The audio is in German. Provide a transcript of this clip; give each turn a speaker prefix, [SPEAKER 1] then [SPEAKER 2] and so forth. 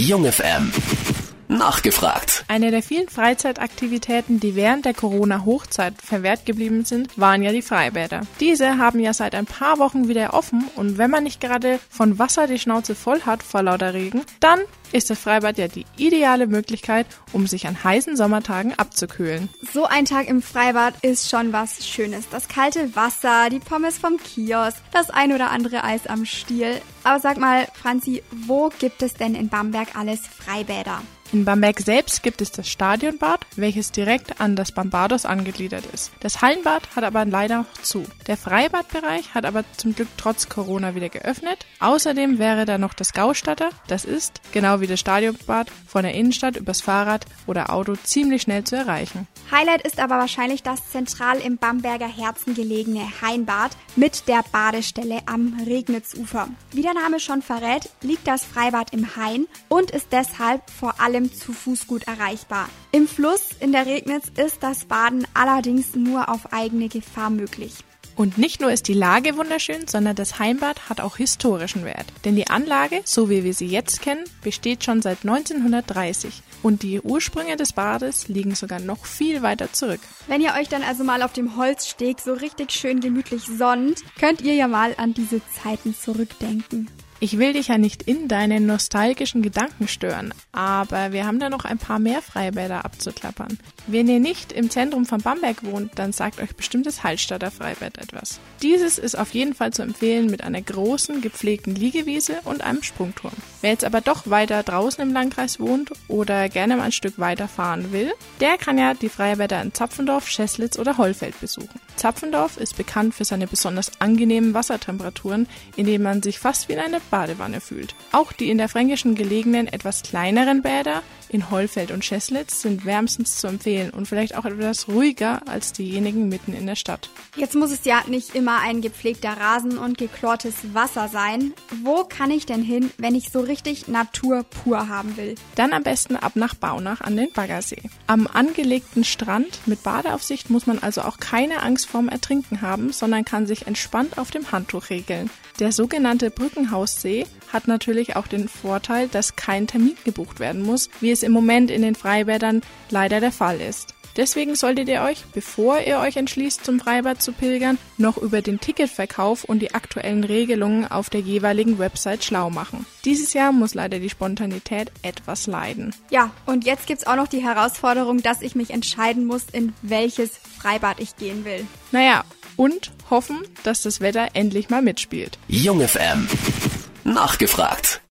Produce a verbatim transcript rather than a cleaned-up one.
[SPEAKER 1] Jung F M. Nachgefragt.
[SPEAKER 2] Eine der vielen Freizeitaktivitäten, die während der Corona-Hochzeit verwehrt geblieben sind, waren ja die Freibäder. Diese haben ja seit ein paar Wochen wieder offen und wenn man nicht gerade von Wasser die Schnauze voll hat vor lauter Regen, dann ist das Freibad ja die ideale Möglichkeit, um sich an heißen Sommertagen abzukühlen.
[SPEAKER 3] So ein Tag im Freibad ist schon was Schönes. Das kalte Wasser, die Pommes vom Kiosk, das ein oder andere Eis am Stiel. Aber sag mal, Franzi, wo gibt es denn in Bamberg alles Freibäder?
[SPEAKER 2] In Bamberg selbst gibt es das Stadionbad, welches direkt an das Bambados angegliedert ist. Das Hallenbad hat aber leider noch zu. Der Freibadbereich hat aber zum Glück trotz Corona wieder geöffnet. Außerdem wäre da noch das Gaustatter. Das ist, genau wie das Stadionbad, von der Innenstadt übers Fahrrad oder Auto ziemlich schnell zu erreichen.
[SPEAKER 3] Highlight ist aber wahrscheinlich das zentral im Bamberger Herzen gelegene Hainbad mit der Badestelle am Regnitzufer. Wie der Name schon verrät, liegt das Freibad im Hain und ist deshalb vor allem zu Fuß gut erreichbar. Im Fluss in der Regnitz ist das Baden allerdings nur auf eigene Gefahr möglich.
[SPEAKER 2] Und nicht nur ist die Lage wunderschön, sondern das Heimbad hat auch historischen Wert. Denn die Anlage, so wie wir sie jetzt kennen, besteht schon seit neunzehnhundertdreißig. Und die Ursprünge des Bades liegen sogar noch viel weiter zurück.
[SPEAKER 3] Wenn ihr euch dann also mal auf dem Holzsteg so richtig schön gemütlich sonnt, könnt ihr ja mal an diese Zeiten zurückdenken.
[SPEAKER 2] Ich will dich ja nicht in deinen nostalgischen Gedanken stören, aber wir haben da noch ein paar mehr Freibäder abzuklappern. Wenn ihr nicht im Zentrum von Bamberg wohnt, dann sagt euch bestimmt das Hallstatter Freibad etwas. Dieses ist auf jeden Fall zu empfehlen mit einer großen, gepflegten Liegewiese und einem Sprungturm. Wer jetzt aber doch weiter draußen im Landkreis wohnt oder gerne mal ein Stück weiter fahren will, der kann ja die Freibäder in Zapfendorf, Scheßlitz oder Hollfeld besuchen. Zapfendorf ist bekannt für seine besonders angenehmen Wassertemperaturen, in denen man sich fast wie in einer Badewanne fühlt. Auch die in der Fränkischen gelegenen, etwas kleineren Bäder in Hollfeld und Scheßlitz sind wärmstens zu empfehlen und vielleicht auch etwas ruhiger als diejenigen mitten in der Stadt.
[SPEAKER 3] Jetzt muss es ja nicht immer ein gepflegter Rasen und geklortes Wasser sein. Wo kann ich denn hin, wenn ich so richtig Natur pur haben will?
[SPEAKER 2] Dann am besten ab nach Baunach an den Baggersee. Am angelegten Strand mit Badeaufsicht muss man also auch keine Angst vorm Ertrinken haben, sondern kann sich entspannt auf dem Handtuch regeln. Der sogenannte Brückenhaussee hat natürlich auch den Vorteil, dass kein Termin gebucht werden muss, wie es im Moment in den Freibädern leider der Fall ist. Deswegen solltet ihr euch, bevor ihr euch entschließt, zum Freibad zu pilgern, noch über den Ticketverkauf und die aktuellen Regelungen auf der jeweiligen Website schlau machen. Dieses Jahr muss leider die Spontanität etwas leiden.
[SPEAKER 3] Ja, und jetzt gibt's auch noch die Herausforderung, dass ich mich entscheiden muss, in welches Freibad ich gehen will.
[SPEAKER 2] Naja, und hoffen, dass das Wetter endlich mal mitspielt.
[SPEAKER 1] Jung F M. Nachgefragt.